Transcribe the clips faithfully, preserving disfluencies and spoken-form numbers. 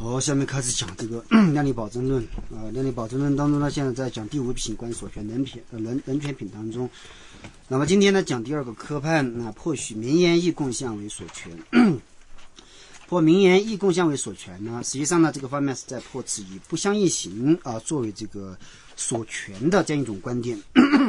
好，下面开始讲这个量力保证论啊、呃，量力保证论当中呢，现在在讲第五品关于所权人品呃人人权品当中。那么今天呢，讲第二个科判，那、呃、破许名言义共相为所权。破名言义共相为所权呢，实际上呢，这个方面是在破此以不相应行啊、呃、作为这个所权的这样一种观点。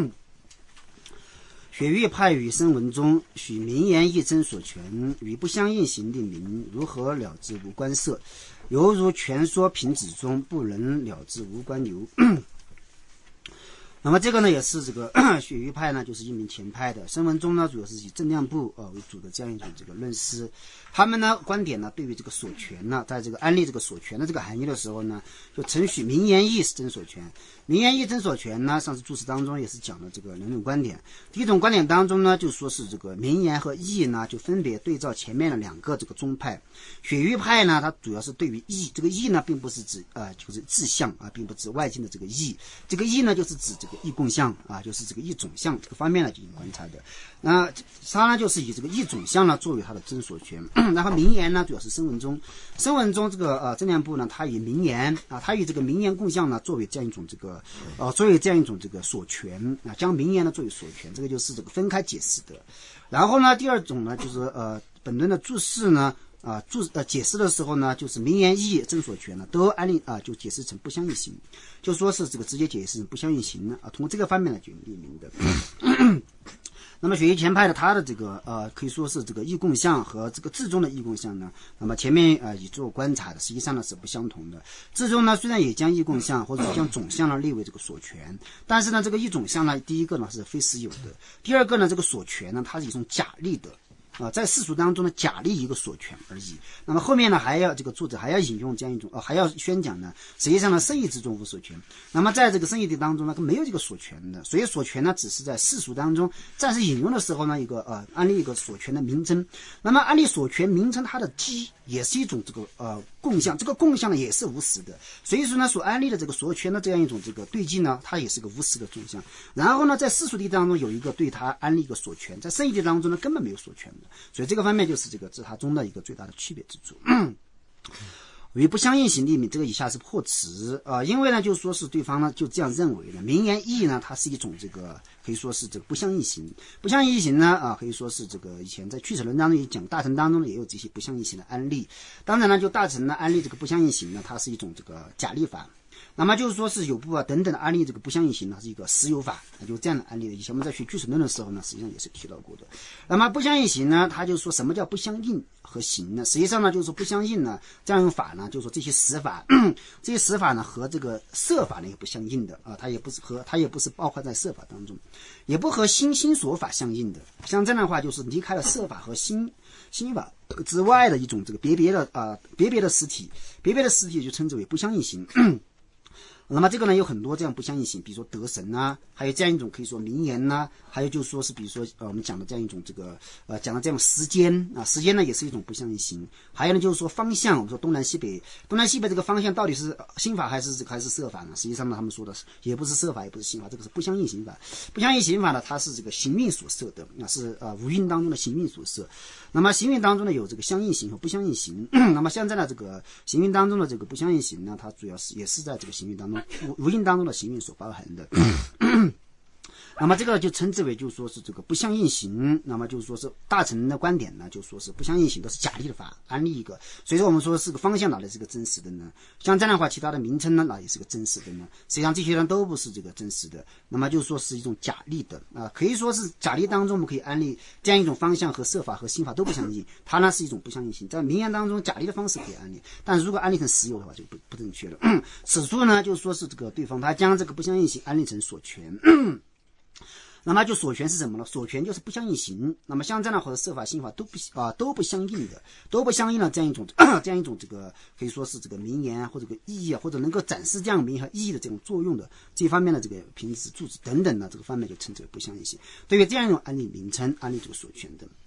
雪域派与声闻中，许名言义争所权，与不相应行定名，如何了之无关涉？犹如全说品旨中，不能了之无关由。那么这个呢，也是这个雪域派呢，就是一名前派的。声闻中呢，主要是以正量部呃为主的这样一种这个论师。他们呢观点呢，对于这个所权呢，在这个安利这个所权的这个含义的时候呢，就承许名言义是真所权。名言义真所权呢，上次注释当中也是讲了这个两种观点。第一种观点当中呢，就说是这个名言和义呢，就分别对照前面的两个这个宗派。雪域派呢，它主要是对于义，这个义呢，并不是指呃就是志向啊，并不指外境的这个义，这个义呢，就是指这个义共相啊，就是这个义总相这个方面来进行观察的。那它呢，就是以这个义总相呢作为它的真所权。然后名言呢，主要是声闻中，声闻中这个呃正量部呢，它以名言啊，它以这个名言共相呢作为这样一种这个呃作为这样一种这个所权啊，将名言呢作为所权，这个就是这个分开解释的。然后呢，第二种呢，就是呃本论的注释呢。啊，注呃解释的时候呢，就是名言义真所权呢，都按例啊就解释成不相应行，就说是这个直接解释成不相应行呢啊，通过这个方面呢就列明的。那么雪域前派的他的这个呃可以说是这个义共相和这个智中的义共相呢，那么前面啊、呃、已做观察的，实际上呢是不相同的。智中呢虽然也将义共相或者将总相呢列为这个所权，但是呢这个义总相呢，第一个呢是非实有的，第二个呢这个所权呢它是一种假立的。啊，在世俗当中呢，假立一个所权而已。那么后面呢，还要这个作者还要引用这样一种，呃，还要宣讲呢，实际上呢，生意之中无所权。那么在这个生意的当中呢，没有这个所权的，所以所权呢，只是在世俗当中暂时引用的时候呢，一个呃，安立一个所权的名称。那么安立所权名称，它的基也是一种这个呃共相，这个共相呢也是无实的。所以说呢，所安立的这个所权的这样一种这个对境呢，它也是个无实的纵向。然后呢，在世俗地当中有一个对它安立一个所权，在生意地当中呢，根本没有所权的。所以这个方面就是这个自他中的一个最大的区别之处。与不相应行立名，这个以下是破词啊、呃，因为呢，就说是对方呢就这样认为的，名言义呢，它是一种这个可以说是这个不相应行，不相应行呢啊，可以说是这个以前在去齿论当中也讲，大乘当中呢也有这些不相应行的案例。当然呢，就大乘呢安立这个不相应行呢，它是一种这个假立法。那么就是说是有部啊等等的案例，这个不相应行呢是一个实有法，就这样的案例的。以前我们在学据齿论的时候呢，实际上也是提到过的。那么不相应行呢，它就说什么叫不相应和行呢？实际上呢，就是说不相应呢，这样用法呢，就是说这些实法，这些实法呢和这个设法呢也不相应的啊，它也不是和它也不是包括在设法当中，也不和心心所法相应的。像这样的话，就是离开了设法和心心法之外的一种这个别别的啊别别的实体，别别的实体就称之为不相应行。那么这个呢有很多这样不相应行，比如说得神啊，还有这样一种可以说名言呐、啊，还有就是说是比如说呃我们讲的这样一种这个呃讲的这样时间啊，时间呢也是一种不相应行。还有呢就是说方向，我们说东南西北，东南西北这个方向到底是心法还是还是设法呢？实际上呢他们说的是也不是设法也不是心法，这个是不相应行法。不相应行法呢它是这个行运所设的，那是呃五蕴当中的行运所设。那么行运当中呢有这个相应行和不相应行。那么现在呢这个行运当中的这个不相应行呢，它主要是也是在这个行运当中无印当中的行运所包含的。那么这个就称之为就是说是这个不相应行。那么就是说是大乘的观点呢，就说是不相应行都是假立的法，安立一个。所以说我们说是个方向哪里是个真实的呢？像这样的话，其他的名称呢哪里是个真实的呢？实际上这些人都不是这个真实的。那么就是说是一种假立的啊、呃，可以说是假立当中我们可以安立这样一种方向和设法和心法都不相应，它呢是一种不相应行。在名言当中假立的方式可以安立，但是如果安立成实有的话就不不正确了。此处呢就是说是这个对方他将这个不相应行安立成所权。那么就所权是什么呢？所权就是不相应行。那么像这样或者设法心法都不啊都不相应的，都不相应的这样一种这样一种这个可以说是这个名言啊或者个意义啊，或者能够展示这样名言和意义的这种作用的这方面的这个平时注释等等的这个方面就称之为不相应行。对于这样一种案例名称安立这个所权的。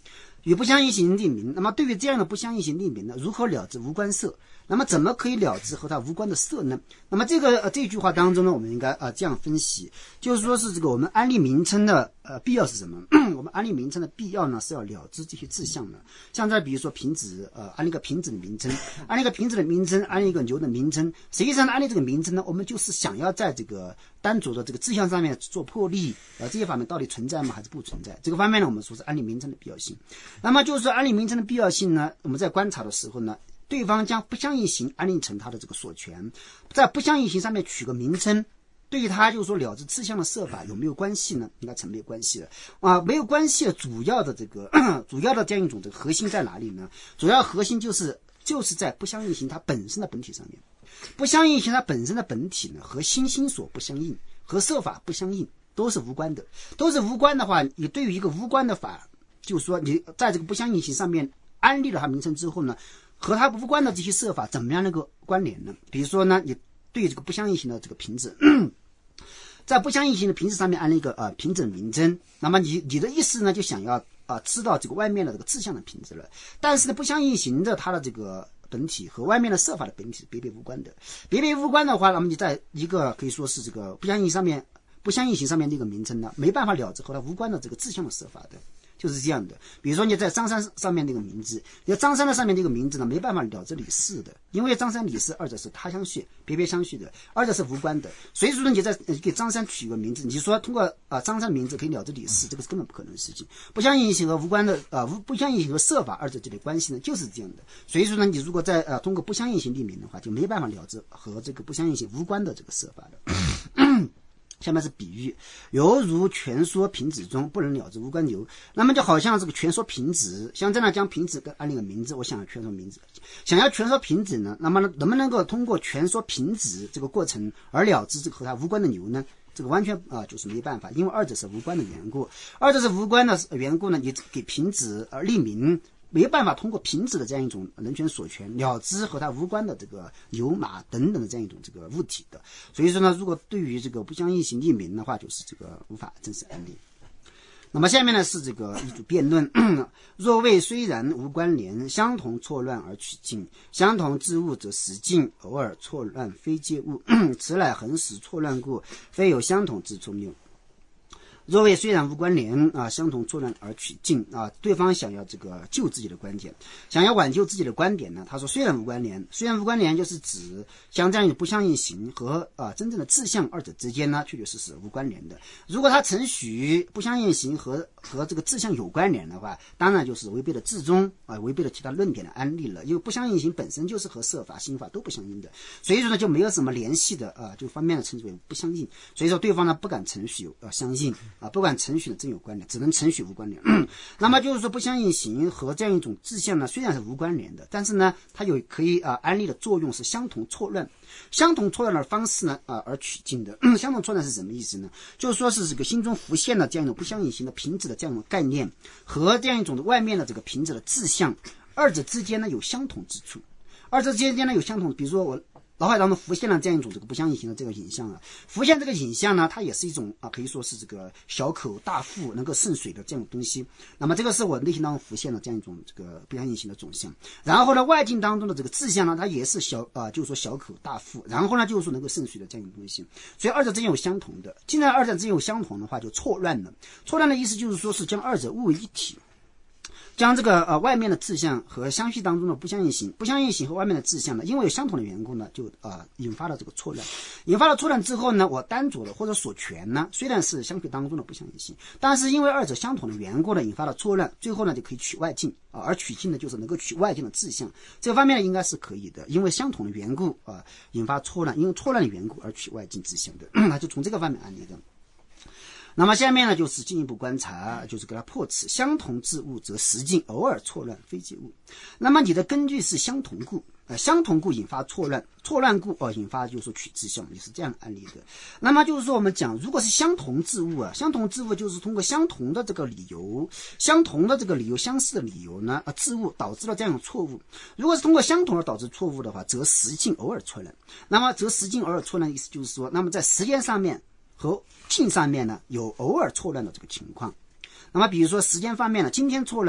与不相应行地名。那么对于这样的不相应行地名呢，如何了知无关色？那么怎么可以了知和它无关的色呢？那么这个呃这句话当中呢，我们应该呃这样分析，就是说是这个我们安立名称的呃必要是什么？我们安立名称的必要呢是要了知这些志向的。像这比如说瓶子，呃安立一个瓶子的名称，安立一个瓶子的名称，安立一个牛的名称。实际上安立这个名称呢，我们就是想要在这个单独的这个志向上面做破例，呃这些方面到底存在吗还是不存在？这个方面呢，我们说是安立名称的必要性。那么就是说安立名称的必要性呢，我们在观察的时候呢，对方将不相应行安立成他的这个所权，在不相应行上面取个名称，对于他就是说了知志向的设法有没有关系呢？应该成没有关系的啊，没有关系的主要的这个主要的这样一种这个核心在哪里呢？主要核心就是就是在不相应行它本身的本体上面。不相应行它本身的本体呢，和心心所不相应，和设法不相应，都是无关的。都是无关的话，你对于一个无关的法，就是说你在这个不相应行上面安立了它名称之后呢，和它无关的这些设法怎么样能够关联呢？比如说呢，你对这个不相应行的这个瓶子，在不相应行的瓶子上面安了一个呃瓶子的名称，那么你你的意思呢，就想要啊、呃、知道这个外面的这个志向的瓶子了。但是呢，不相应行的它的这个本体和外面的设法的本体是别别无关的。别别无关的话，那么你在一个可以说是这个不相应上面不相应行上面这个名称呢，没办法了知和它无关的这个志向的设法的。就是这样的。比如说你在张三上面那个名字，你张三的上面这个名字呢，没办法了知李四的，因为张三李四二者是他相续别别相续的，二者是无关的。所以说呢，你在给张三取个名字，你说通过啊、呃、张三名字可以了知李四，这个是根本不可能的事情。不相应行和无关的啊、呃、不相应行和设法二者之间的关系呢，就是这样的。所以说呢，你如果在呃通过不相应行立名的话，就没办法了知和这个不相应行无关的这个设法的。下面是比喻，犹如蜷缩瓶子中，不能了知无关由。那么就好像这个蜷缩瓶子，像这样将瓶子跟安立个名字，我想要蜷缩名字，想要蜷缩瓶子呢，那么能不能够通过蜷缩瓶子这个过程而了知这个和它无关的由呢？这个完全啊、呃、就是没办法，因为二者是无关的缘故，二者是无关的缘故呢，你给瓶子而立名。没办法通过瓶子的这样一种人权所权了知和它无关的这个牛马等等的这样一种这个物体的，所以说呢，如果对于这个不相应行立名的话，就是这个无法正式安立。那么下面呢是这个一组辩论，若谓虽然无关联，相同错乱而取径，相同之物则实境，偶尔错乱非皆物，此乃恒时错乱故，非有相同之处谬。若谓虽然无关联啊，相同错乱而取径啊，对方想要这个救自己的观点，想要挽救自己的观点呢，他说虽然无关联，虽然无关联就是指像这样的不相应行和啊真正的志向二者之间呢，确确实实无关联的。如果他承许不相应行和和这个志向有关联的话，当然就是违背了至宗啊，违背了其他论点的安立了。因为不相应行本身就是和设法心法都不相应的，所以说呢就没有什么联系的啊，就方面的称之为不相应。所以说对方呢不敢承许啊相应。啊，不管承许的真有关联，只能承许无关联。那么就是说，不相应行和这样一种志向呢，虽然是无关联的，但是呢，它有可以啊、呃、安立的作用是相同错乱，相同错乱的方式呢啊、呃、而取径的。相同错乱是什么意思呢？就是说是这个心中浮现的这样一种不相应行的瓶子的这样一种概念和这样一种的外面的这个瓶子的志向，二者之间呢有相同之处，二者之间呢有相同，比如说我。脑海当中浮现了这样一种这个不相应行的这个影像啊，浮现这个影像呢，它也是一种啊，可以说是这个小口大腹能够渗水的这样的东西。那么这个是我内心当中浮现了这样一种这个不相应行的种相。然后呢，外境当中的这个志向呢，它也是小啊、呃，就是说小口大腹，然后呢就是说能够渗水的这样一种东西。所以二者之间有相同的，既然二者之间有相同的话，就错乱了。错乱的意思就是说是将二者物为一体。将这个呃外面的志向和相续当中的不相应行，不相应行和外面的志向呢，因为有相同的缘故呢，就呃引发了这个错乱。引发了错乱之后呢，我单着的或者所权呢，虽然是相续当中的不相应行，但是因为二者相同的缘故呢，引发了错乱，最后呢就可以取外境啊、呃，而取境呢就是能够取外境的志向，这个方面呢应该是可以的，因为相同的缘故啊、呃、引发错乱，因为错乱的缘故而取外境志向的，那就从这个方面安立的。那么下面呢就是进一步观察，就是给它破此相同之物则实境，偶尔错乱非皆物。那么你的根据是相同故，呃，相同故引发错乱，错乱故哦引发就是说取志向，也是这样的案例的。那么就是说我们讲，如果是相同之物啊，相同之物就是通过相同的这个理由，相同的这个理由相似的理由呢，啊之物导致了这样的错误。如果是通过相同而导致错误的话，则实境偶尔错乱。那么则实境偶尔错乱的意思就是说，那么在时间上面和境上面呢有偶尔错乱的这个情况。那么比如说时间方面呢，今天错乱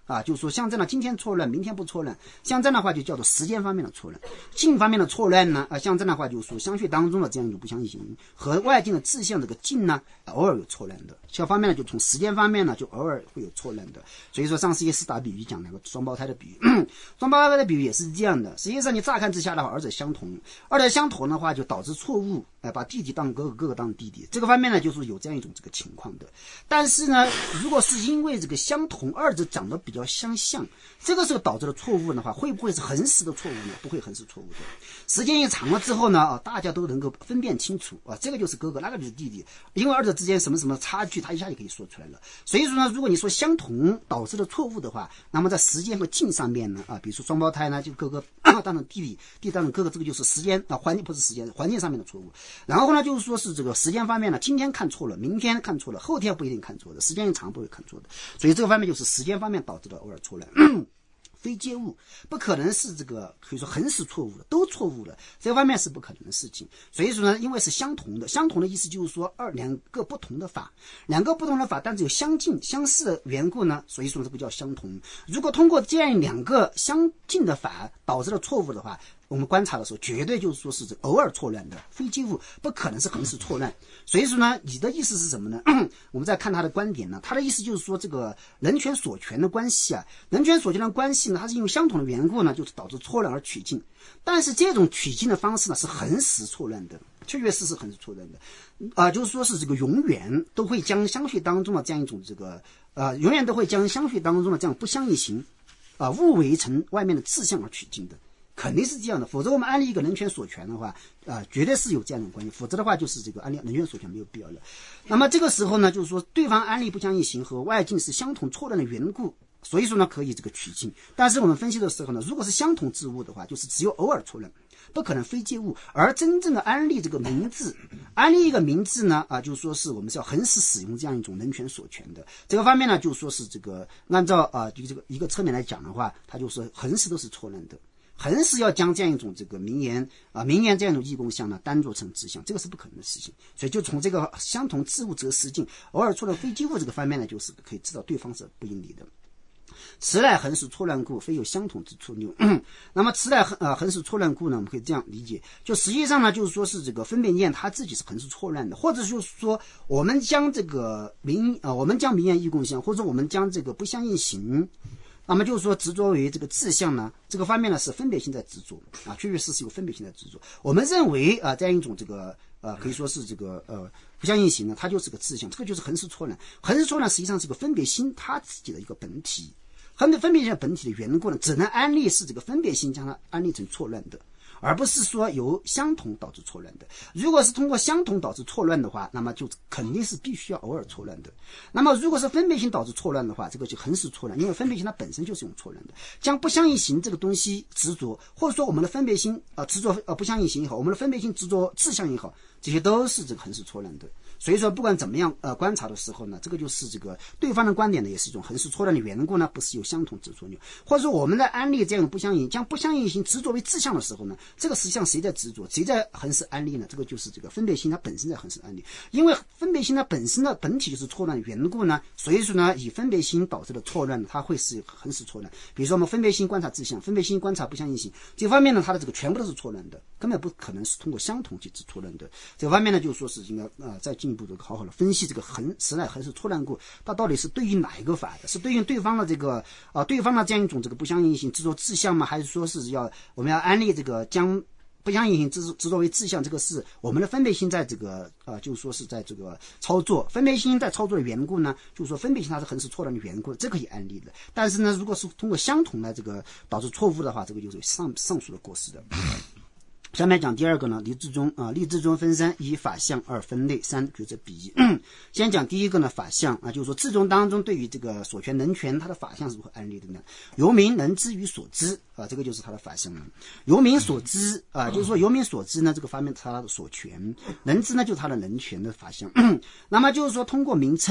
啊，就是说像这样今天错乱明天不错乱，像这样的话就叫做时间方面的错乱。境方面的错乱呢，啊，像这样的话就是说相续当中的这样一种不相应行和外境的志向这个境呢，偶尔有错乱的。这方面呢，就从时间方面呢，就偶尔会有错乱的。所以说上世纪四大比喻讲那个双胞胎的比喻，双胞胎的比喻也是这样的。实际上你乍看之下的话，二者相同，二者相同的话就导致错误，哎、呃，把弟弟当哥哥，哥哥当弟弟。这个方面呢，就是有这样一种这个情况的。但是呢，如果是因为这个相同，二者长得比较相像，这个时候导致的错误的话，会不会是横时的错误呢？不会横时错误的。时间一长了之后呢，啊，大家都能够分辨清楚啊，这个就是哥哥，那个就是弟弟，因为二者之间什么什么差距，他一下就可以说出来了。所以说呢，如果你说相同导致的错误的话，那么在时间和境上面呢，啊，比如说双胞胎呢，就哥哥当成弟弟，弟弟当成哥哥，这个就是时间啊，环境不是时间，环境上面的错误。然后呢，就是说是这个时间方面呢，今天看错了，明天看错了，后天不一定看错的，时间一长不会看错的。所以这个方面就是时间方面导致的偶尔错乱。非皆误，不可能是这个可以说横时错误的，都错误了，这方面是不可能的事情。所以说呢，因为是相同的，相同的意思就是说二两个不同的法，两个不同的法，但是有相近相似的缘故呢，所以说这个叫相同。如果通过这样两个相近的法导致了错误的话，我们观察的时候，绝对就是说是偶尔错乱的，非皆误，不可能是横时错乱。所以说呢，你的意思是什么呢？我们再看他的观点呢，他的意思就是说，这个人权所权的关系啊，人权所权的关系呢，它是因为相同的缘故呢，就是导致错乱而取径。但是这种取径的方式呢，是横时错乱的，确确实实横时错乱的，啊、呃，就是说是这个永远都会将相续当中的这样一种这个，呃，永远都会将相续当中的这样不相应行，啊、呃，误为成外面的志向而取径的。肯定是这样的，否则我们安利一个人权所权的话，啊、呃，绝对是有这样的关系，否则的话就是这个安利人权所权没有必要了。那么这个时候呢，就是说对方安利不相应行和外境是相同错乱的缘故，所以说呢可以这个取径。但是我们分析的时候呢，如果是相同之物的话，就是只有偶尔错乱，不可能非皆误。而真正的安利这个名字，安利一个名字呢，啊，就是说是我们是要横时使用这样一种人权所权的。这个方面呢，就是说是这个按照啊就这个一个侧面来讲的话，它就是横时都是错乱的。横是要将这样一种这个名言啊、呃，名言这样一种义共相呢，单做成志向，这个是不可能的事情。所以就从这个相同之物则实境，偶尔错了非皆误这个方面呢，就是可以知道对方是不应理的。此乃横时错乱故，非有相同之处拗。那么此乃呃横时错乱故呢，我们可以这样理解，就实际上呢，就是说是这个分辨念它自己是横时错乱的，或者就是说我们将这个名啊、呃，我们将名言义共相，或者我们将这个不相应行。那么就是说执着于这个志向呢，这个方面呢是分别性在执着啊，确确实实有分别性在执着。我们认为啊，这样一种这个呃，可以说是这个呃不相应行呢，它就是个志向，这个就是横时错乱。横时错乱实际上是个分别心它自己的一个本体，横的分别性本体的缘故呢，只能安立是这个分别心将它安立成错乱的。而不是说由相同导致错乱的。如果是通过相同导致错乱的话，那么就肯定是必须要偶尔错乱的。那么如果是分别性导致错乱的话，这个就横时错乱，因为分别性它本身就是用错乱的。将不相应行这个东西执着，或者说我们的分别心呃执着呃不相应行也好，我们的分别心执着志向也好，这些都是这个横时错乱的。所以说不管怎么样呃观察的时候呢，这个就是这个对方的观点呢，也是一种横时错乱的缘故呢，不是有相同执着，或者说我们在安利这样的不相应，将不相应行执着为志向的时候呢，这个实际上谁在执着，谁在横时安利呢？这个就是这个分别心它本身在横时安利，因为分别心它本身的本体就是错乱的缘故呢，所以说呢，以分别心导致的错乱，它会是横时错乱。比如说我们分别心观察志向，分别心观察不相应行，这方面呢，它的这个全部都是错乱的，根本不可能是通过相同去治错乱的。这个方面呢，就是说是应该呃再进一步的好好的分析这个横时来横时错乱故，它到底是对应哪一个法的？是对应对方的这个啊、呃、对方的这样一种这个不相应行执着志向吗？还是说是要我们要安利这个将不相应行执执着为志向，这个是我们的分别心在这个呃，就是说是在这个操作，分别心在操作的缘故呢，就是说分别心它是横时错乱的缘故，这可以安利的。但是呢，如果是通过相同的这个导致错误的话，这个就是上上述的过失的。下面讲第二个呢，立志中啊，立志中分三：一法相，二分类，三抉择比义。先讲第一个呢，法相啊，就是说志中当中对于这个所权能权，它的法相是如何安立的呢？由民能知与所知啊，这个就是它的法相了。由民所知啊，就是说由民所知呢，这个方面它的所权，能知呢就是它的能权的法相。那么就是说通过名称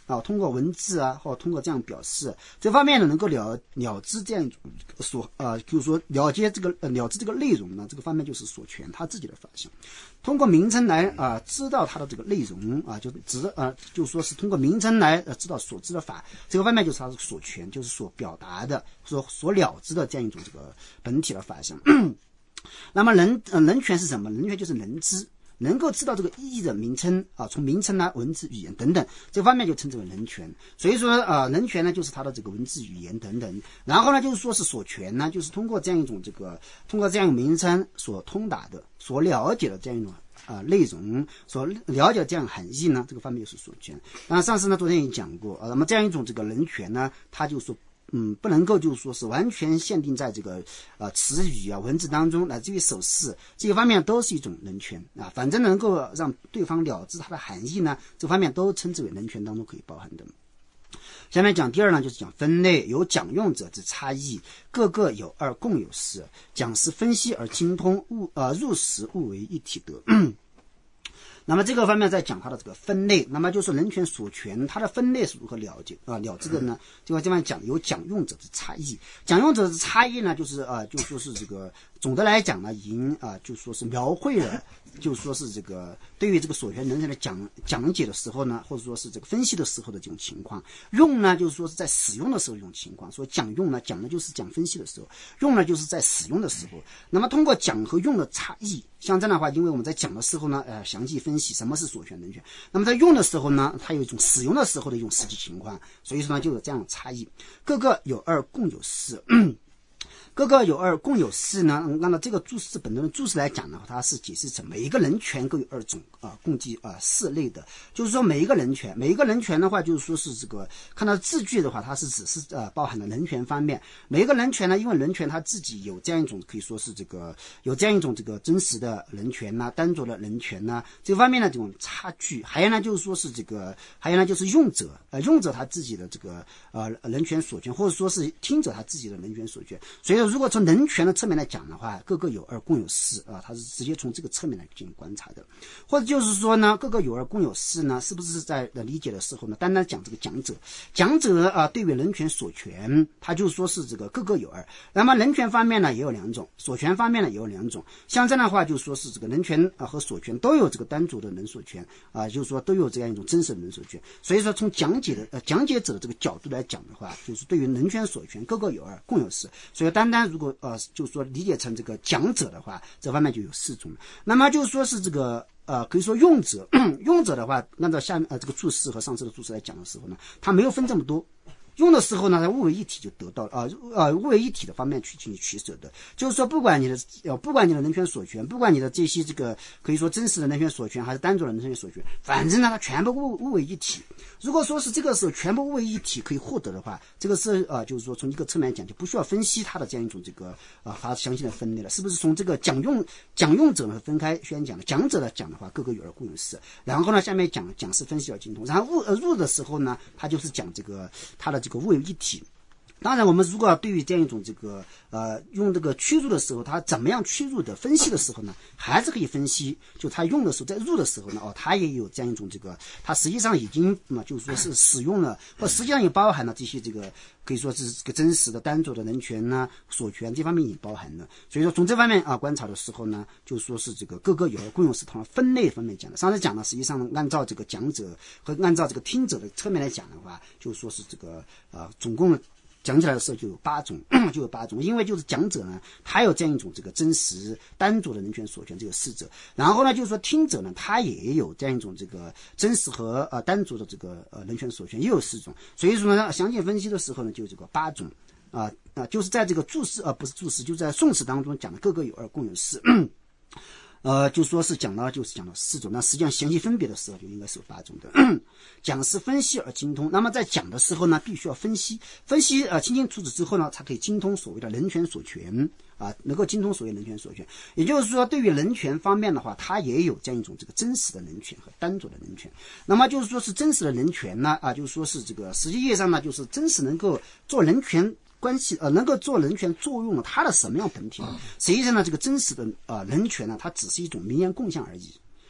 啊，通过文字啊，或通过这样表示，这方面呢能够了了知这样一种所呃，就是说了解这个呃了知这个内容呢，这个方面就是所权他自己的法相。通过名称来啊、呃、知道它的这个内容啊，就知啊、呃、就说是通过名称来呃知道所知的法，这个方面就是它的所权，就是所表达的所所了知的这样一种这个本体的法相。那么人呃人权是什么？人权就是能知。能够知道这个意义的名称啊，从名称啊、文字、语言等等这方面就称之为人权。所以说啊，人权呢就是它的这个文字、语言等等。然后呢，就是说是所权呢，就是通过这样一种这个，通过这样一种名称所通达的、所了解的这样一种啊内容，所了解的这样含义呢，这个方面就是所权。那上次呢，昨天也讲过啊，那么这样一种这个人权呢，它就说。嗯，不能够就是说是完全限定在这个呃词语啊、文字当中，乃至于手势这个方面都是一种人权啊。反正能够让对方了知它的含义呢，这方面都称之为人权当中可以包含的。下面讲第二呢，就是讲分类，有讲用者之差异，各个有二，共有四，讲是分析而精通，物呃入实物为一体得。那么这个方面在讲它的这个分类，那么就是人权所权，它的分类是如何了解啊、呃、了知的呢？这个地方讲有讲用者之差异，讲用者之差异呢，就是啊、呃，就说是这个总的来讲呢，已经啊、呃，就说是描绘了，就说是这个对于这个所权人权的讲讲解的时候呢，或者说是这个分析的时候的这种情况，用呢就是说是在使用的时候这种情况，所以讲用呢讲的就是讲分析的时候，用呢就是在使用的时候。那么通过讲和用的差异，像这样的话，因为我们在讲的时候呢，呃，详细分析什么是所权人权，那么在用的时候呢，它有一种使用的时候的一种实际情况，所以说呢就有这样的差异。各个有二，共有四。各个有二，共有四呢？按照这个注释本身的注释来讲呢，它是解释成每一个人权各有二种啊，共计啊四类的。就是说每一个人权，每一个人权的话，就是说是这个看到字句的话，它是只是呃包含了人权方面。每一个人权呢，因为人权它自己有这样一种可以说是这个有这样一种这个真实的人权呐、啊、单独的人权呐、啊、这方面的这种差距。还有呢，就是说是这个，还有呢就是用者呃用者他自己的这个呃人权所权，或者说是听者他自己的人权所权。所以如果从人权的侧面来讲的话，各个有二，共有四啊，它是直接从这个侧面来进行观察的。或者就是说呢，各个有二，共有四呢，是不是在理解的时候呢，单单讲这个讲者，讲者啊，对于人权所权，他就说是这个各个有二。那么人权方面呢也有两种，所权方面呢也有两种。像这样的话，就说是这个人权啊和所权都有这个单独的人所权啊，就是说都有这样一种真实的人所权。所以说从讲解的呃讲解者的这个角度来讲的话，就是对于人权所权各个有二，共有四。所以单单如果呃，就是说理解成这个讲者的话，这方面就有四种。那么就是说是这个呃，可以说用者，用者的话，按照下面呃这个注释和上次的注释来讲的时候呢，它没有分这么多。用的时候呢，它物为一体就得到啊呃物为一体的方面去进行取舍的，就是说不管你的呃不管你的人权所权，不管你的这些这个可以说真实的人权所权还是单独的人权所权，反正呢它全部物物为一体。如果说是这个时候全部物为一体可以获得的话，这个是呃就是说从一个侧面讲就不需要分析它的这样一种这个啊它详细的分类了，是不是从这个讲用讲用者呢分开宣讲的，讲者来讲的话各个有二共有四，然后呢下面讲讲是分析而精通，然后物呃入的时候呢，它就是讲这个它的这个物为一体。当然我们如果要对于这样一种这个呃用这个驱入的时候，它怎么样驱入的分析的时候呢，还是可以分析，就它用的时候在入的时候呢，哦它也有这样一种这个它实际上已经嘛、嗯、就是说是使用了，或实际上也包含了这些这个可以说是这个真实的单独的人权呢、所权这方面也包含了。所以说从这方面啊观察的时候呢，就说是这个各个有二共有四，从分类方面讲的。上次讲的实际上按照这个讲者和按照这个听者的侧面来讲的话，就说是这个呃总共讲起来的时候就有八种，就有八种，因为就是讲者呢，他有这样一种这个真实单独的人权所权，这个四者。然后呢，就是说听者呢，他也有这样一种这个真实和呃单独的这个呃人权所权，也有四种。所以说呢，详细分析的时候呢，就有这个八种啊啊、呃呃，就是在这个注释啊、呃、不是注释，就在宋词当中讲的各个有二，共有四。呃，就说是讲到就是讲到四种，那实际上详细分别的时候就应该是有八种的。讲是分析而精通，那么在讲的时候呢，必须要分析，分析呃清清楚楚之后呢，才可以精通所谓的人权所权啊，能够精通所谓人权所权。也就是说，对于人权方面的话，它也有这样一种这个真实的人权和单独的人权。那么就是说是真实的人权呢，啊，就是说是这个实际意义上呢，就是真实能够做人权关系呃，能够做人权作用了，它的什么样本体呢？实际上呢，这个真实的呃人权呢，它只是一种名言共享而已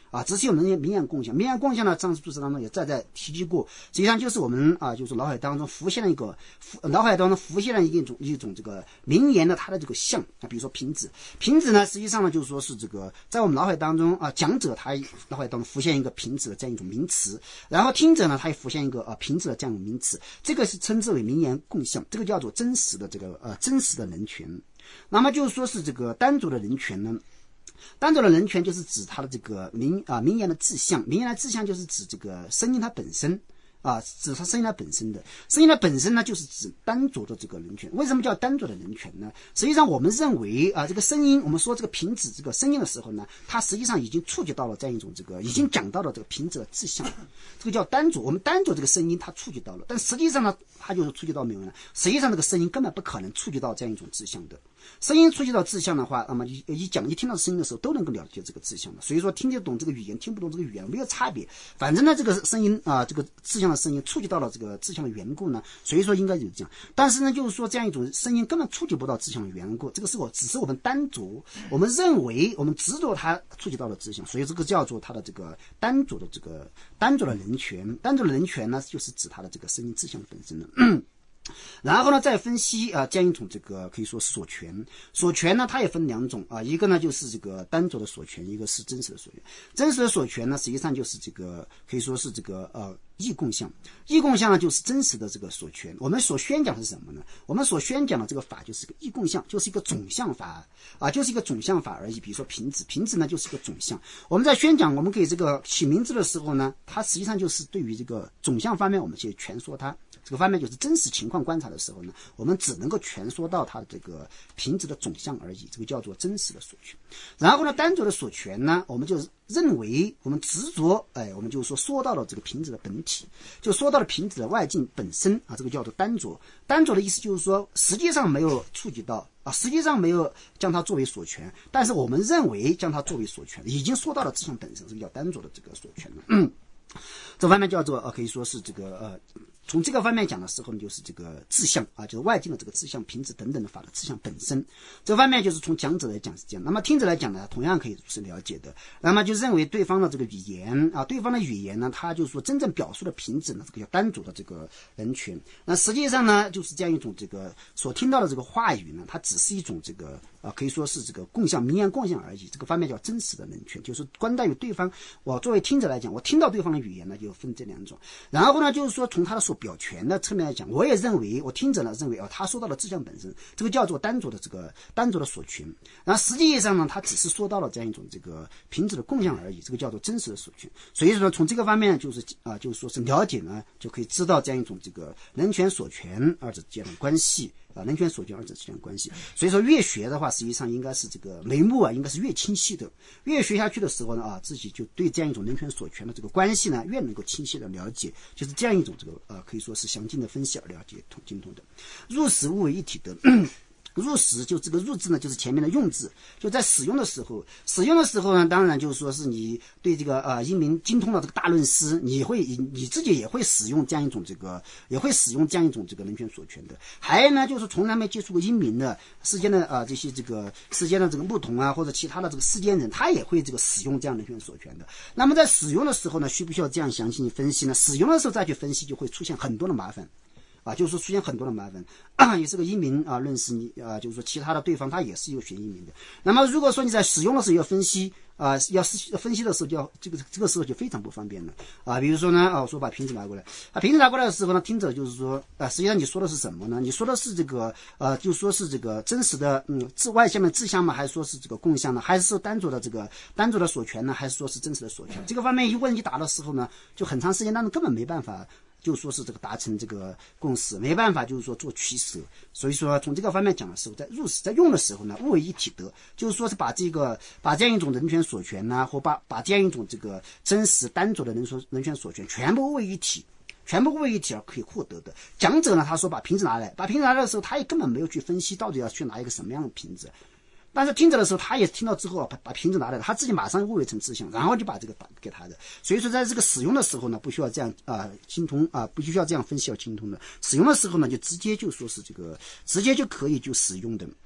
啊，只是有名言名言共享，名言共享呢，上次注释当中也再再提及过，实际上就是我们啊，就是脑海当中浮现了一个，脑海当中浮现了一种一种这个名言的它的这个像啊，比如说瓶子，瓶子呢，实际上呢就是说是这个在我们脑海当中啊，讲者他脑海当中浮现一个瓶子的这样一种名词，然后听者呢，他也浮现一个啊瓶子的这样一种名词，这个是称之为名言共享，这个叫做真实的这个呃真实的人权。那么就是说是这个单独的人权呢。单独的人权就是指它的这个名啊名言的志向，名言的志向就是指这个声音它本身啊，指它声音它本身的声音它本身呢，就是指单独的这个人权。为什么叫单独的人权呢？实际上我们认为啊，这个声音，我们说这个瓶子这个声音的时候呢，它实际上已经触及到了这样一种这个，已经讲到了这个瓶子的志向，这个叫单独。我们单独这个声音它触及到了，但实际上呢，它就是触及到没有呢？实际上这个声音根本不可能触及到这样一种志向的。声音触及到志向的话，那么一一讲一听到声音的时候，都能够了解这个志向的。所以说，听得懂这个语言，听不懂这个语言没有差别。反正呢，这个声音啊，这个志向的声音触及到了这个志向的缘故呢，所以说应该就是这样。但是呢，就是说这样一种声音根本触及不到志向的缘故，这个是我只是我们单独，我们认为我们执着它触及到了志向，所以这个叫做它的这个单独的这个单独的人权。单独的人权呢，就是指它的这个声音志向本身的。然后呢，再分析啊，这样一种这个可以说是所权。所权呢，它也分两种啊，一个呢就是这个单独的所权，一个是真实的所权。真实的所权呢，实际上就是这个可以说是这个呃义共相。义共相呢，就是真实的这个所权。我们所宣讲的是什么呢？我们所宣讲的这个法就是个义共相，就是一个总相法啊，就是一个总相法而已。比如说瓶子，瓶子呢就是一个总相。我们在宣讲，我们给这个起名字的时候呢，它实际上就是对于这个总相方面，我们去全说它。这个方面就是真实情况观察的时候呢，我们只能够全说到它的这个瓶子的总相而已，这个叫做真实的所权。然后呢，单独的所权呢，我们就认为我们执着，哎，我们就说说到了这个瓶子的本体，就说到了瓶子的外境本身啊，这个叫做单着。单着的意思就是说，实际上没有触及到啊，实际上没有将它作为所权，但是我们认为将它作为所权，已经说到了志向本身，这个叫单着的这个所权了。嗯，这方面叫做呃，可以说是这个呃。从这个方面讲的时候呢，就是这个志向啊，就是外境的这个志向、瓶子等等的法的志向本身。这个方面就是从讲者来讲是这样，那么听者来讲呢，同样可以是了解的。那么就认为对方的这个语言啊，对方的语言呢，他就是说真正表述的瓶子呢，这个叫单独的这个人权。那实际上呢，就是这样一种这个所听到的这个话语呢，它只是一种这个啊，可以说是这个共享、名言共享而已。这个方面叫真实的人权，就是关待于对方。我作为听者来讲，我听到对方的语言呢，就分这两种。然后呢，就是说从他的所表权的侧面来讲，我也认为，我听者呢认为啊，他说到了志向本身，这个叫做单独的这个单独的所权。然后实际上呢，他只是说到了这样一种这个瓶子的共享而已，这个叫做真实的所权。所以说从这个方面就是啊，就是说是了解呢，就可以知道这样一种这个人权所权二者之间的关系。啊，人权所权二者之间的关系，所以说越学的话，实际上应该是这个眉目啊，应该是越清晰的。越学下去的时候呢，啊，自己就对这样一种人权所权的这个关系呢，越能够清晰的了解，就是这样一种这个呃，可以说是详尽的分析而了解通精通的。入实物为一体的。入实就这个入字呢，就是前面的用字，就在使用的时候，使用的时候呢，当然就是说是你对这个呃英明精通的这个大论师，你会你自己也会使用这样一种这个，也会使用这样一种这个人权所权的。还有呢，就是从来没接触过英明的世间的啊、呃、这些这个世间的这个牧童啊，或者其他的这个世间人，他也会这个使用这样人权所权的。那么在使用的时候呢，需不需要这样详细分析呢？使用的时候再去分析，就会出现很多的麻烦。啊，就是说出现很多的麻烦，啊、也是个英明啊，认识你啊，就是说其他的对方他也是有学英明的。那么如果说你在使用的时候要分析啊，要分析的时候就要这个这个时候就非常不方便了啊。比如说呢，啊，我说把瓶子拿过来，啊，瓶子拿过来的时候呢，听者就是说啊，实际上你说的是什么呢？你说的是这个呃，就说是这个真实的嗯自外向的志向吗？还是说是这个共向呢？还是说单独的这个单独的所权呢？还是说是真实的所权？这个方面一问一答的时候呢，就很长时间当中根本没办法。就说是这个达成这个共识，没办法，就是说做取舍。所以说从这个方面讲的时候，在入实在用的时候呢，物为一体得，就是说是把这个把这样一种人权所权呢、啊，或把把这样一种这个真实单独的人所人权所权全部物为一体。全部物为一体而可以获得的。讲者呢，他说把瓶子拿来，把瓶子拿来的时候，他也根本没有去分析到底要去拿一个什么样的瓶子。但是听着的时候，他也听到之后啊，把把瓶子拿来了，他自己马上误为成志向，然后就把这个打给他的。所以说，在这个使用的时候呢，不需要这样啊、呃、精通啊、呃，不需要这样分析要精通的。使用的时候呢，就直接就说是这个，直接就可以就使用的。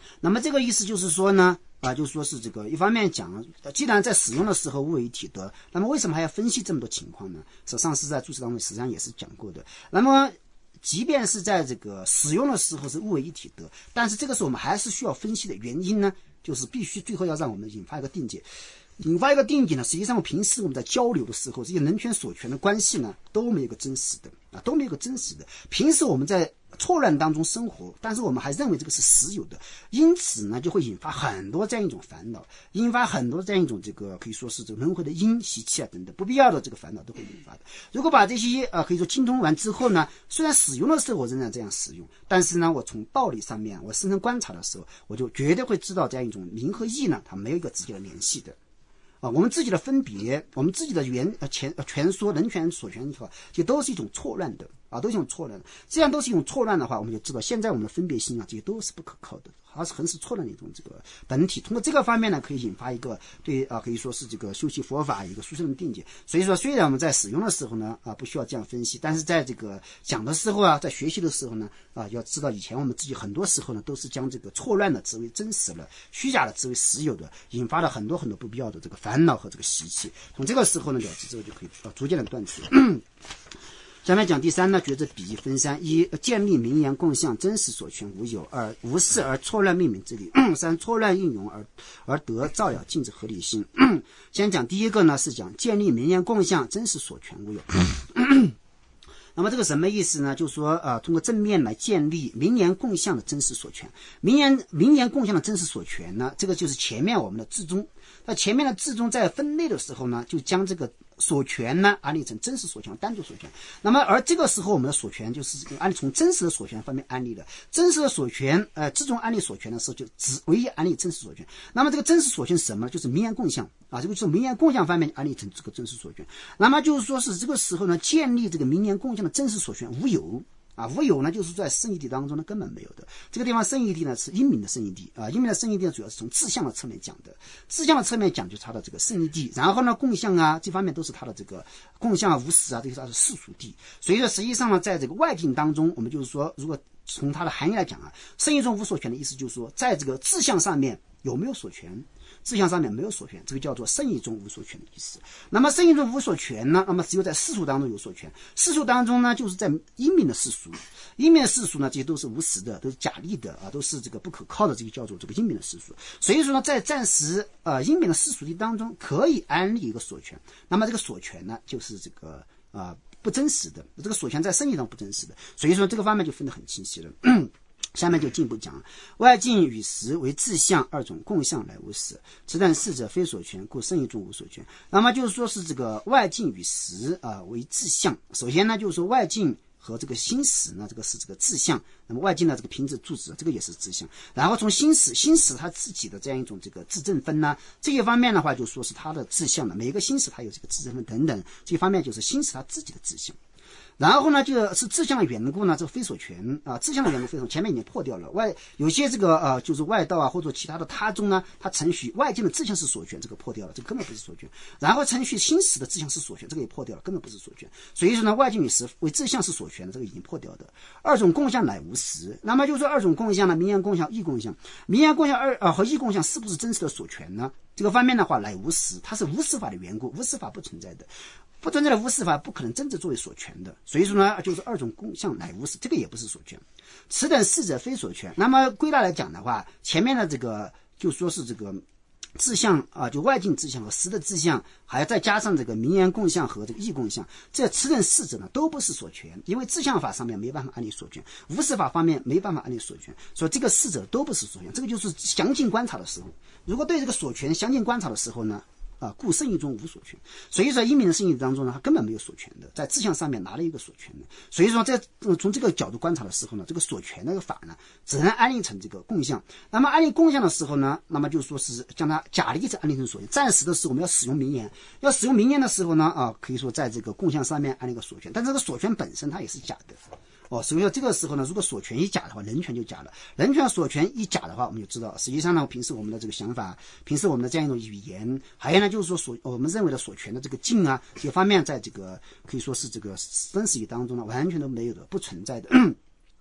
那么这个意思就是说呢，啊，就说是这个一方面讲，既然在使用的时候物为一体的，那么为什么还要分析这么多情况呢？实际上是在注释当中实际上也是讲过的。那么即便是在这个使用的时候是物为一体的，但是这个时候我们还是需要分析的原因呢，就是必须最后要让我们引发一个定解。引发一个定解呢，实际上平时我们在交流的时候，这些人权所权的关系呢都没有一个真实的啊，都没有一个真实的。平时我们在错乱当中生活，但是我们还认为这个是实有的，因此呢就会引发很多这样一种烦恼，引发很多这样一种这个可以说是这个轮回的因习气啊等等不必要的这个烦恼都会引发的。如果把这些呃可以说精通完之后呢，虽然使用的时候我仍然这样使用，但是呢我从道理上面我深深观察的时候，我就绝对会知道这样一种名和义呢它没有一个直接的联系的。啊，我们自己的分别，我们自己的原呃前呃权说人权所权的话，这都是一种错乱的啊，都是一种错乱的。既然都是一种错乱的话，我们就知道现在我们的分别心啊，这些都是不可靠的，它是很是错乱的一种这个本体。通过这个方面呢，可以引发一个对啊，可以说是这个修习佛法一个殊胜的定解。所以说，虽然我们在使用的时候呢啊不需要这样分析，但是在这个讲的时候啊，在学习的时候呢啊，要知道以前我们自己很多时候呢都是将这个错乱的之为真实了，虚假的之为实有的，引发了很多很多不必要的这个烦恼和这个习气。从这个时候呢了知之后，就可以啊逐渐的断除。下面讲第三呢，觉着比喻分三：一、建立名言共相，真实所权无有；二、无事而错乱命名之理；三、错乱应用而而得照了尽之合理性。先讲第一个呢，是讲建立名言共相，真实所权无有。那么这个什么意思呢？就是说，呃，通过正面来建立名言共相的真实所权。名言名言共相的真实所权呢，这个就是前面我们的至宗。那前面的至宗在分类的时候呢，就将这个所权呢安立成真实所权、单独所权。那么而这个时候我们的所权就是安从真实的所权方面安立的。真实的所权，呃，至宗安立所权的时候就只唯一安立真实所权。那么这个真实所权是什么？就是名言共相啊，这个是名言共相方面安立成这个真实所权。那么就是说是这个时候呢，建立这个名言共相的真实所权无有。啊，无有呢，就是在圣义谛当中呢根本没有的。这个地方圣义谛呢是因明的圣义谛啊，因明的圣义谛主要是从志向的侧面讲的，志向的侧面讲就是它的这个圣义谛，然后呢共相啊这方面都是它的这个共相啊无实啊，这个它是世俗谛。所以说实际上呢，在这个外境当中，我们就是说，如果从它的含义来讲啊，圣义中无所权的意思就是说，在这个志向上面有没有所权？志向上面没有所权，这个叫做圣义中无所权的意思。那么圣义中无所权呢，那么只有在世俗当中有所权。世俗当中呢，就是在因明的世俗，因明的世俗呢，这些都是无实的，都是假立的啊，都是这个不可靠的，这个叫做这个因明的世俗。所以说呢，在暂时呃因明的世俗地当中，可以安立一个所权。那么这个所权呢，就是这个啊、呃、不真实的，这个所权在圣义上不真实的。所以说这个方面就分得很清晰了。下面就进一步讲，外境与实为自相，二种共相来无实，此等事者非所权，故圣义中无所权。那么就是说是这个外境与实啊、呃、为自相。首先呢，就是说外境和这个心识呢，这个是这个自相。那么外境的这个平直住止，这个也是自相。然后从心识，心识它自己的这样一种这个自正分呢，这一方面的话，就说是它的自相的，每一个心识它有这个自正分等等，这一方面就是心识它自己的自相。然后呢，就是自相的缘故呢，这个非所权啊，自相的缘故非所，前面已经破掉了。外有些这个呃，就是外道啊，或者其他的他宗呢，他承许外境的自相是所权，这个破掉了，这个根本不是所权。然后承许心识的自相是所权，这个也破掉了，根本不是所权。所以说呢，外境与实为自相是所权的，这个已经破掉的。二种共相乃无实。那么就是说二种共相呢，名言共相、义共相。名言共相二呃和义共相是不是真实的所权呢？这个方面的话，乃无实，它是无实法的缘故，无实法不存在的。不存在的无实法不可能真正作为所权的，所以说呢，就是二种共相乃无实，这个也不是所权。此等事者非所权。那么归纳来讲的话，前面的这个就说是这个志向啊，就外境志向和实的志向，还要再加上这个名言共相和这个义共相，这此等事者呢都不是所权，因为志向法上面没办法安立所权，无实法方面没办法安立所权，所以这个事者都不是所权。这个就是详尽观察的时候，如果对这个所权详尽观察的时候呢，啊，故圣义中无所权。所以说因明的圣义当中呢，他根本没有所权的，在志向上面拿了一个所权的。所以说在、呃、从这个角度观察的时候呢，这个所权那个法呢，只能安立成这个共相。那么安立共相的时候呢，那么就说是将它假立着安立成所权。暂时的时候我们要使用名言，要使用名言的时候呢，啊，可以说在这个共相上面安立一个所权，但这个所权本身它也是假的。哦，所以说这个时候呢，如果所权一假的话，人权就假了。人权所权一假的话，我们就知道，实际上呢，平时我们的这个想法，平时我们的这样一种语言，还有呢，就是说所我们认为的所权的这个境啊，这方面，在这个可以说是这个真实义当中呢，完全都没有的，不存在的。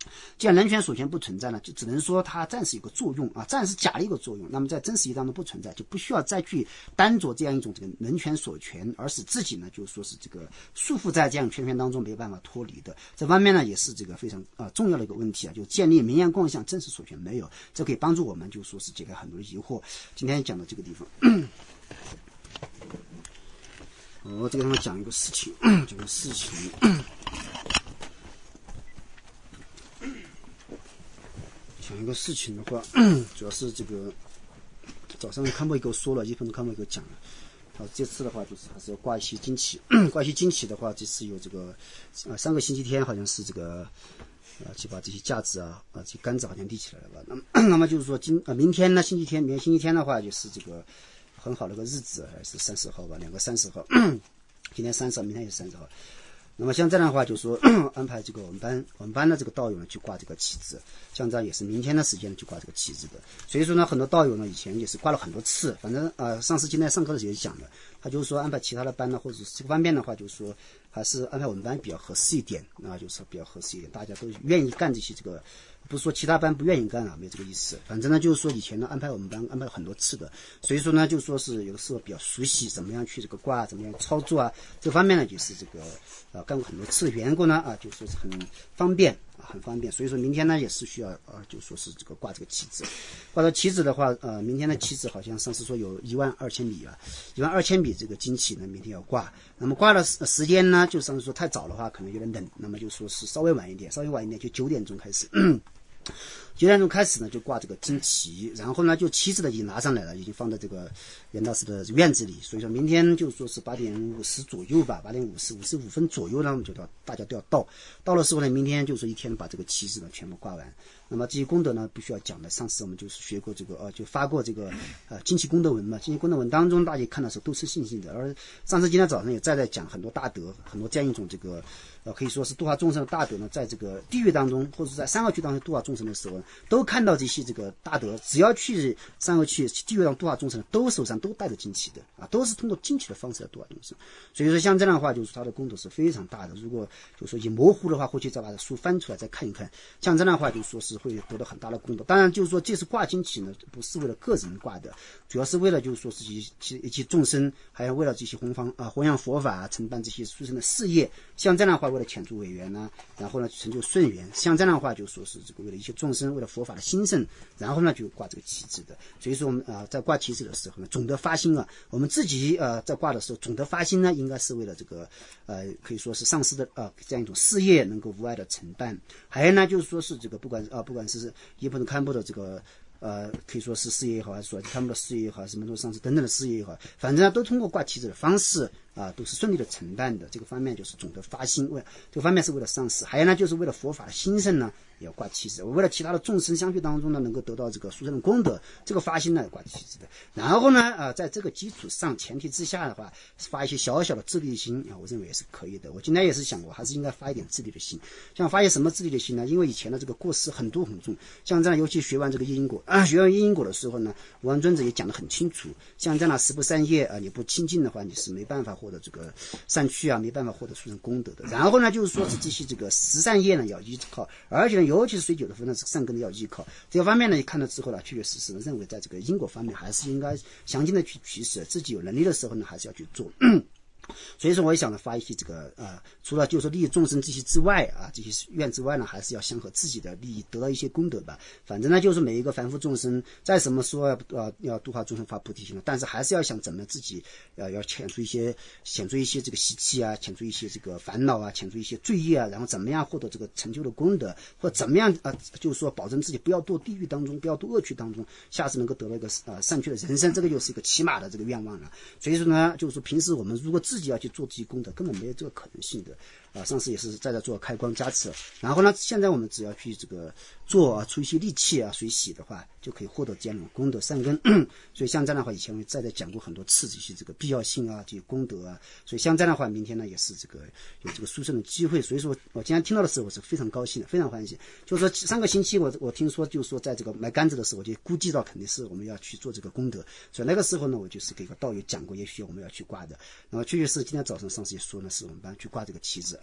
既然人权所权不存在呢，就只能说它暂时有个作用啊，暂时假的一个作用。那么在真实意义当中不存在，就不需要再去担着这样一种这个人权所权，而使自己呢，就是说是这个束缚在这样权权当中没有办法脱离的。这方面呢，也是这个非常啊、呃、重要的一个问题啊，就建立民言共享，真实所权没有，这可以帮助我们就说是解开很多的疑惑。今天讲到这个地方。我这个地方讲一个事情，这个事情。讲一个事情的话，主要是这个早上康波给我说了，一分钟康波给我讲了。他这次的话就是还是要挂一些旌旗，挂一些旌旗的话，这次有这个呃上个星期天好像是这个呃去把这些架子啊啊这些杆子好像立起来了吧。那么那么就是说今啊、呃、明天呢星期天，明天星期天的话就是这个很好的一个日子，还是三十号吧，两个三十号，今天三十号，明天也是三十号。那么像这样的话，就说安排这个我们班我们班的这个道友呢去挂这个旗子，像这样也是明天的时间去挂这个旗子的。所以说呢，很多道友呢以前也是挂了很多次，反正呃上次今天上课的时候也讲了，他就是说安排其他的班呢，或者是这个方面的话，就是说还是安排我们班比较合适一点，啊，就是比较合适一点，大家都愿意干这些这个。不是说其他班不愿意干啊，没这个意思。反正呢，就是说以前呢安排我们班安排了很多次的，所以说呢，就说是有的时候比较熟悉怎么样去这个挂，怎么样操作啊，这方面呢也是这个呃干过很多次的缘故呢啊，就说是很方便啊，很方便。所以说明天呢也是需要啊，就说是这个挂这个旗子。挂到旗子的话，呃，明天的旗子好像上次说有一万二千米啊，一万二千米这个旌旗呢，明天要挂。那么挂的时间呢，就上次说太早的话可能有点冷，那么就说是稍微晚一点，稍微晚一点就九点钟开始。九点钟开始呢，就挂这个旌旗，然后呢，就旗子的已经拿上来了，已经放在这个袁老师的院子里。所以说明天就说是八点五十左右吧，八点五十五十五分左右呢，我们就到大家都要到。到的时候呢，明天就是一天把这个旗子呢全部挂完。那么这些功德呢，不需要讲的。上次我们就是学过这个，呃，就发过这个呃旌旗功德文嘛。旌旗功德文当中，大家看的时候都是信心的。而上次今天早上也再在讲很多大德，很多这样一种这个。呃，可以说是度化众生的大德呢，在这个地狱当中，或者在三恶趣当中度化众生的时候，都看到这些这个大德，只要去三恶趣、地狱当中度化众生，都手上都带着旌旗的啊，都是通过旌旗的方式来度化众生。所以说，像这样的话，就是他的功德是非常大的。如果就说已经模糊的话，回去再把这书翻出来再看一看，像这样的话，就说是会得到很大的功德。当然，就是说这次挂旌旗呢，不是为了个人挂的，主要是为了就是说是一些一些众生，还要为了这些弘方啊、弘扬佛法、承办这些殊胜的事业。像这样的话，为了遣除违缘呢，然后呢成就顺缘，像这样的话就说是这个为了一些众生，为了佛法的兴盛，然后呢就挂这个旗帜的。所以说我们啊、呃、在挂旗帜的时候呢，总的发心啊，我们自己呃在挂的时候，总的发心呢，应该是为了这个呃可以说是上师的啊、呃、这样一种事业能够无碍的承办。还有呢就是说是这个不管啊、呃、不管是一部的堪布的这个。呃，可以说是事业也好，还是说他们的事业也好，什么都上市等等的事业也好，反正都通过挂旗子的方式啊，都是顺利的承办的。这个方面就是总的发心，为这个方面是为了上市，还有呢，就是为了佛法的兴盛呢，也要挂旗子。为了其他的众生相续当中呢，能够得到这个殊胜的功德，这个发心呢，挂旗子的。然后呢，啊、呃，在这个基础上，前提之下的话，发一些小小的自利心啊，我认为也是可以的。我今天也是想过，还是应该发一点自利的心。像发一些什么自利的心呢？因为以前的这个过失很多很重，像这样，尤其学完这个因果。啊，学完因果的时候呢，无量尊者也讲得很清楚。像这样的十不善业啊，你不清净的话，你是没办法获得这个善趣啊，没办法获得殊胜功德的。然后呢，就是说是这些这个十善业呢要依靠，而且呢，尤其是随九的分呢，是善根的要依靠。这个方面呢，看了之后呢，确确实实呢，认为在这个因果方面还是应该详尽的去取舍，自己有能力的时候呢，还是要去做。所以说，我也想呢发一些这个呃，除了就是说利益众生这些之外啊，这些愿之外呢，还是要相合自己的利益，得到一些功德吧。反正呢，就是每一个凡夫众生，再怎么说要呃要度化众生发菩提心，但是还是要想怎么自己呃要遣除一些遣除一些这个习气啊，遣除一些这个烦恼啊，遣除一些罪业啊，然后怎么样获得这个成就的功德，或怎么样啊、呃，就是说保证自己不要堕地狱当中，不要堕恶趣当中，下次能够得到一个呃善趣的人生，这个就是一个起码的这个愿望了。所以说呢，就是说平时我们如果自己要去做这些功德，根本没有这个可能性的啊。上次也是在这做开光加持，然后呢，现在我们只要去这个做啊，出一些力气啊，水洗的话，就可以获得这样一种功德善根。所以像这样的话，以前我再再讲过很多次这些这个必要性啊，这些功德啊。所以像这样的话，明天呢也是这个有这个殊胜的机会。所以说我今天听到的时候，我是非常高兴的，非常欢喜。就是说上个星期我我听说，就是说在这个买杆子的时候，我就估计到肯定是我们要去做这个功德。所以那个时候呢，我就是给个道友讲过，也许我们要去挂的。然后确确实今天早上上次也说呢，是我们班去挂这个旗子。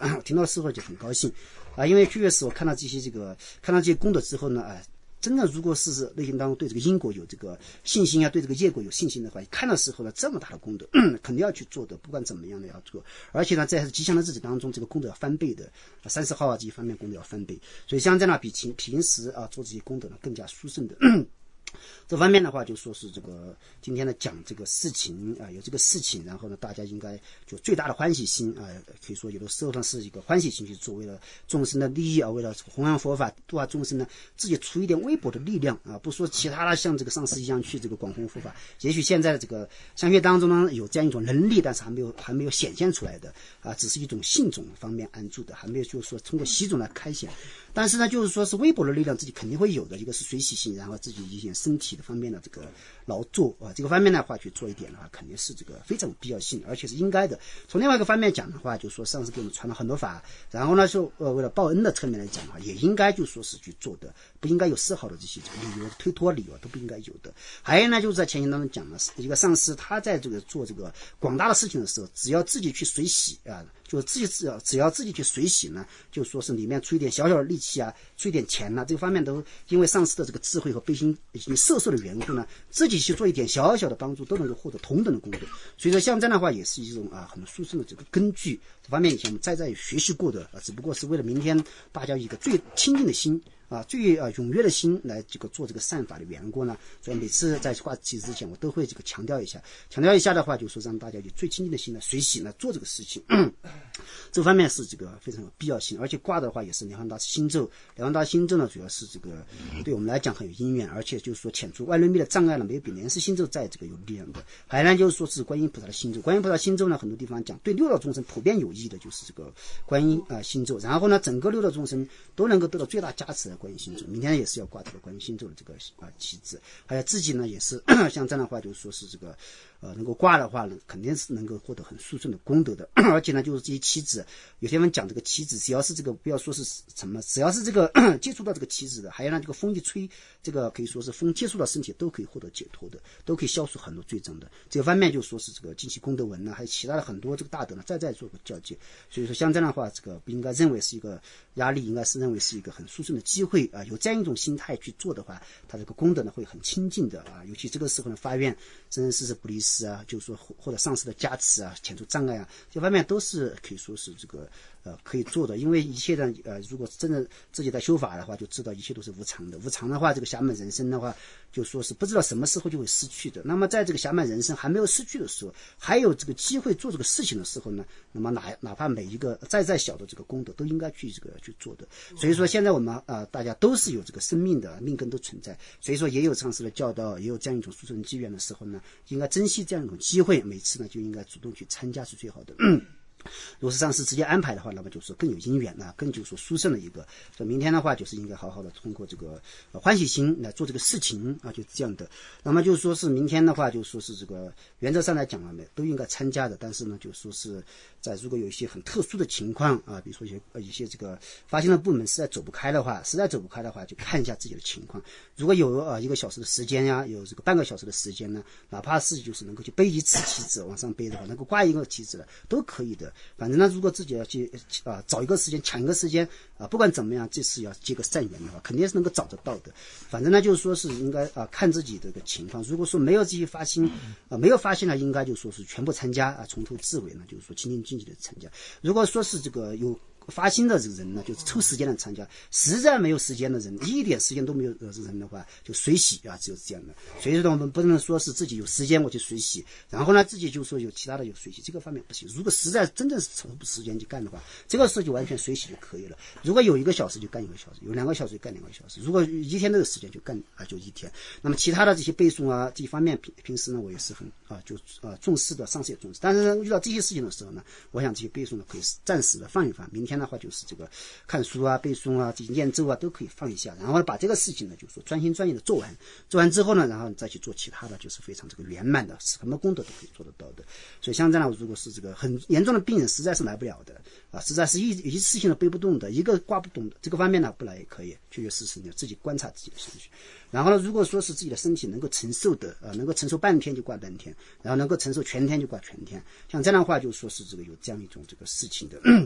听到的时候就很高兴啊，因为确实我看到这些这个看到这些功德之后呢，啊。真的，如果是内心当中对这个因果有这个信心啊，对这个业果有信心的话，看到时候呢，这么大的功德，肯定要去做的，不管怎么样的要做。而且呢，在吉祥的日子当中，这个功德要翻倍的，三十号啊这一方面功德要翻倍，所以像这样比平平时啊做这些功德呢更加殊胜的。这方面的话，就说是这个今天呢讲这个事情啊，有这个事情，然后呢，大家应该就最大的欢喜心啊，可以说有的时候呢是一个欢喜心去做，为了众生的利益啊，为了弘扬佛法度化众生呢，自己出一点微薄的力量啊，不说其他的像这个上师一样去这个广弘佛法，也许现在的这个相学当中呢有这样一种能力，但是还没有还没有显现出来的啊，只是一种信种方面安住的，还没有就是说通过习种来开显。但是呢，就是说是微薄的力量自己肯定会有的，一个是随喜心，然后自己一些身体的方面的这个劳作啊，这个方面的话去做一点的话，肯定是这个非常有必要性，而且是应该的。从另外一个方面讲的话，就是说上次给我们传了很多法，然后呢，就呃为了报恩的侧面来讲的话，也应该就说是去做的，不应该有丝毫的这些理由推脱理由都不应该有的。还有呢，就是在前言当中讲了，一个上师他在这个做这个广大的事情的时候，只要自己去随喜啊。就自己只要只要自己去随喜呢，就说是里面出一点小小的力气啊，出一点钱呐，这个方面都因为上师的这个智慧和悲心以及摄受的缘故呢，自己去做一点小小的帮助，都能够获得同等的功德。所以说，像这样的话，也是一种啊很殊胜的这个根据。这方面以前我们在在有学习过的啊，只不过是为了明天大家一个最亲近的心。啊，最啊踊跃的心来这个做这个善法的缘故呢，所以每次在挂旗之前，我都会这个强调一下，强调一下的话，就是说让大家以最亲近的心来随喜来做这个事情。这方面是这个非常有必要性，而且挂的话也是莲花大心咒，莲花大心咒呢，主要是这个对我们来讲很有因缘，而且就是说遣除外轮密的障碍呢，没有比莲师心咒在这个有力量的。还有呢，就是说是观音菩萨的心咒，观音菩萨心咒呢，很多地方讲对六道众生普遍有益的，就是这个观音啊、呃、心咒，然后呢，整个六道众生都能够得到最大加持的观音心咒，明天也是要挂这个观音心咒的这个啊旗帜，还有自己呢也是像这样的话，就是说是这个呃能够挂的话呢，肯定是能够获得很殊胜的功德的。而且呢，就是这些旗帜，有些人讲这个旗帜，只要是这个不要说是什么，只要是这个接触到这个旗帜的，还有呢这个风一吹，这个可以说是风接触到身体都可以获得解脱的，都可以消除很多罪障的。这个方面就说是这个尽其功德文呢，还有其他的很多这个大德呢，再再做个教诫。所以说像这样的话，这个不应该认为是一个压力，应该是认为是一个很殊胜的机会啊。有这样一种心态去做的话，他这个功德呢会很亲近的啊。尤其这个时候呢，发愿真是是不离世啊，就是说或者上师的加持啊，遣除障碍啊，这方面都是可以说是这个呃可以做的。因为一切的呃，如果真的自己在修法的话，就知道一切都是无常的。无常的话，这个暇满人生的话，就说是不知道什么时候就会失去的。那么在这个暇满人生还没有失去的时候，还有这个机会做这个事情的时候呢，那么哪哪怕每一个再再小的这个功德，都应该去这个去做的。所以说现在我们啊、呃，大家都是有这个生命的命根都存在，所以说也有上师的教导，也有这样一种殊胜机缘的时候呢，应该珍惜这样一种机会，每次呢就应该主动去参加是最好的。如果是上师直接安排的话，那么就是更有因缘啊，更就是说殊胜的一个。所以明天的话，就是应该好好的通过这个、呃、欢喜心来做这个事情啊，就这样的。那么就是说是明天的话，就说是这个原则上来讲啊，都应该参加的。但是呢，就说是在如果有一些很特殊的情况啊，比如说一些呃一些这个发心的部门实在走不开的话，实在走不开的话，就看一下自己的情况。如果有呃一个小时的时间呀，有这个半个小时的时间呢，哪怕是就是能够去背一次旗子往上背的话，能够挂一个旗子的都可以的。反正呢，如果自己要去啊、呃、找一个时间抢一个时间啊、呃，不管怎么样，这次要结个善缘的话，肯定是能够找得到的。反正呢，就是说是应该啊、呃、看自己这个情况。如果说没有这些发心啊、呃，没有发心呢，应该就说是全部参加啊，从头至尾呢，就是说清清净净的参加。如果说是这个有发心的这个人呢，就是抽时间来参加；实在没有时间的人，一点时间都没有的人的话，就随喜啊，只有这样的。所以说我们不能说是自己有时间我就随喜，然后呢自己就说有其他的有随喜，这个方面不行。如果实在真正是抽不时间去干的话，这个时候就完全随喜就可以了。如果有一个小时就干一个小时，有两个小时就干两个小时，如果一天都有时间就干啊就一天。那么其他的这些背诵啊这一方面平平时呢我也是很啊就啊重视的，上次也重视。但是遇到这些事情的时候呢，我想这些背诵呢可以暂时的放一放，明天的话就是这个看书啊背诵啊这些念咒啊都可以放一下，然后把这个事情呢就是说专心专意的做完，做完之后呢然后再去做其他的，就是非常这个圆满的，什么功德都可以做得到的。所以像这样如果是这个很严重的病人实在是来不了的啊，实在是一一次性的背不动的，一个挂不动的，这个方面呢不来也可以，确确实实你要自己观察自己的身体。然后呢如果说是自己的身体能够承受的啊，能够承受半天就挂半天，然后能够承受全天就挂全天，像这样的话就说是这个有这样一种这个事情的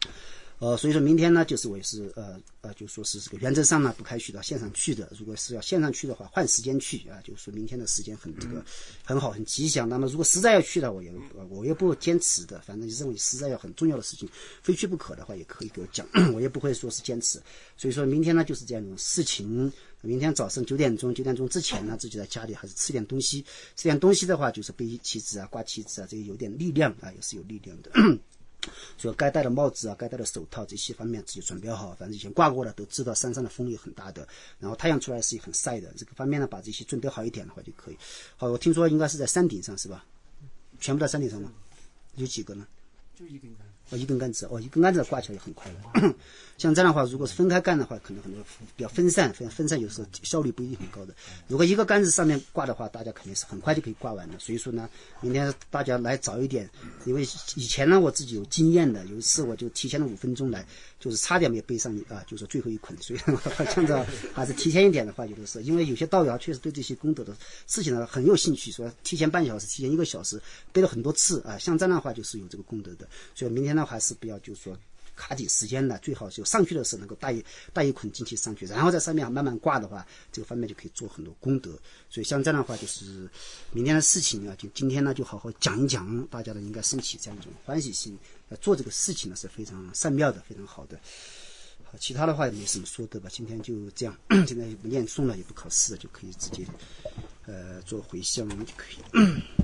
呃，所以说明天呢，就是我也是呃呃，就说是这个原则上呢不开许到线上去的。如果是要线上去的话，换时间去啊，就是说明天的时间很这个很好很吉祥。那么如果实在要去的，我也我也不坚持的，反正认为实在要很重要的事情非去不可的话，也可以给我讲，我也不会说是坚持。所以说明天呢就是这样一种事情。明天早上九点钟，九点钟之前呢，自己在家里还是吃点东西，吃点东西的话，就是背旗子啊、挂旗子啊，这个有点力量啊，也是有力量的。所以该戴的帽子啊，该戴的手套这些方面自己准备好。反正以前挂过的都知道，山上的风也很大的，然后太阳出来是很晒的，这个方面呢，把这些准备好一点的话就可以。好，我听说应该是在山顶上是吧？全部在山顶上吗？有几个呢？ 就一根杆。 哦，一根杆子，哦，一根杆子挂起来就很快了。像这样的话，如果是分开干的话，可能很多比较分散，分分散有时候效率不一定很高的。如果一个杆子上面挂的话，大家肯定是很快就可以挂完的。所以说呢，明天大家来早一点，因为以前呢我自己有经验的，有一次我就提前了五分钟来，就是差点没背上啊，就是最后一捆。所以这样子还是提前一点的话，有的是因为有些道友确实对这些功德的事情呢很有兴趣，说提前半小时、提前一个小时背了很多次啊，像这样的话就是有这个功德的。所以明天呢还是不要就是说卡紧时间的，最好就上去的时候能够带一带一捆进去上去，然后在上面慢慢挂的话，这个方面就可以做很多功德。所以像这样的话，就是明天的事情啊，就今天呢就好好讲一讲，大家呢应该升起这样一种欢喜心，做这个事情呢是非常善妙的，非常好的。好，其他的话也没什么说的吧，今天就这样，现在也不念诵了，也不考试了，就可以直接呃做回向就可以。